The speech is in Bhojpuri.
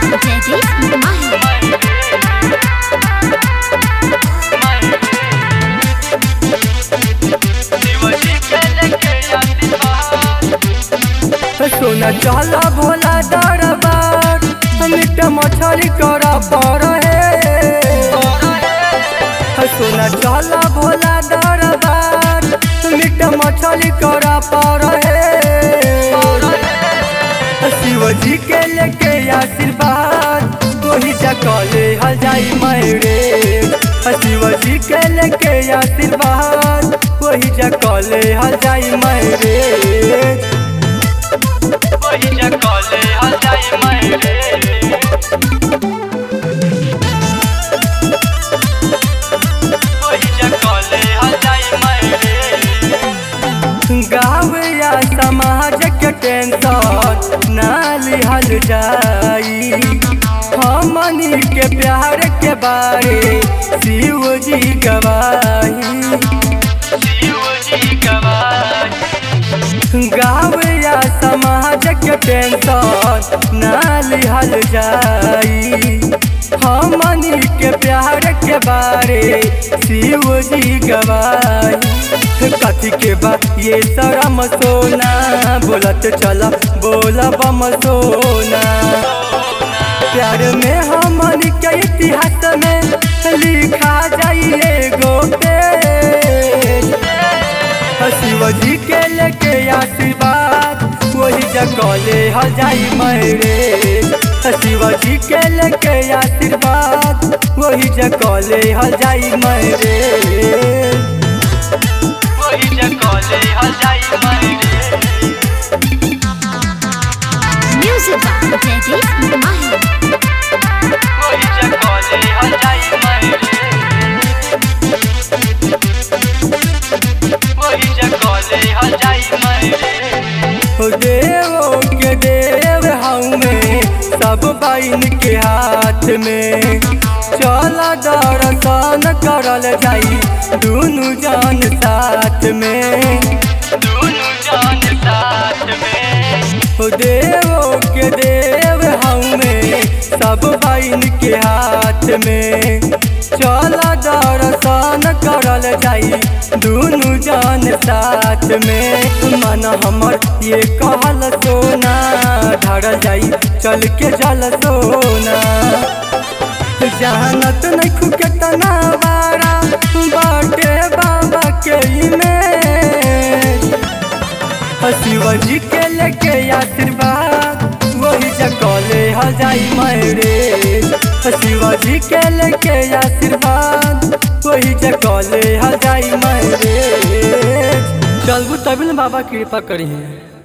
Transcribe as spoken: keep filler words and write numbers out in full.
जयदीप माही। सोना चला भोला दरबार मीट मछली कर पर सोना चला भोला दरबार मीट मछली कर पर शिवजी के लेके आशीर्वाद वही जकले हल जाई मेरे शिवजी के लेके आशीर्वाद वही जकले हल जाई मेरे वही जकले हल जाई मेरे वही जकले हल जाई मेरे गाँव या समाज के टेंशन ना लिहल जाई हमनी के प्यार के बारे शिव जी गवाही शिव जी गवाही गाँव या समाज के टेंशन ना लिहल जाई हमनी के प्यार के बारे शिव जी गवाही कथी के बा ये शरम सोना बोलत चला बोला बम सोना प्यार में हमनी के इतिहास में लिखा जाइए गो शिवजी के लेके आशीर्वाद वही जकले हल जाई मेरे शिवजी के लेके आशीर्वाद वही जकले हल जाई मेरे वही जकले हल जाई मेरे म्यूजिक जयदीप माही। वही जकले हल जाई मेरे वही जकले हल जाई मेरे देवो के देव हमें सब बाइन के हाथ में चला दर्शन करल जाई दुनु जान साथ में दुनु जान साथ में देवो के देव हमें सब बाइन के हाथ में चला दर्शन करल जाई दुनु जान साथ में मन हमर ये कहल सोना ढारल जाई चल के जल सोना जानत नहीं खुके तना बारा बाटे बाबा के में शिवजी के लेके आशीर्वाद वही जकले हल जाई मेरे शिवजी के लेके आशीर्वाद वही जकले हल जाई मेरे चलबू तभी न बाबा कृपा करी है।